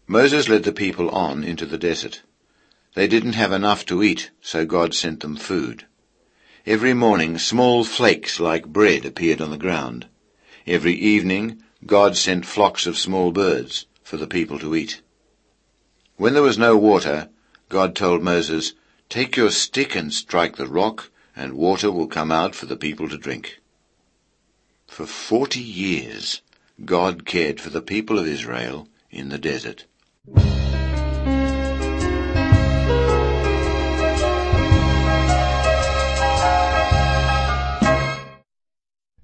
Moses led the people on into the desert. They didn't have enough to eat, so God sent them food. Every morning small flakes like bread appeared on the ground. Every evening God sent flocks of small birds for the people to eat. When there was no water, God told Moses, "Take your stick and strike the rock, and water will come out for the people to drink." For 40 years, God cared for the people of Israel in the desert.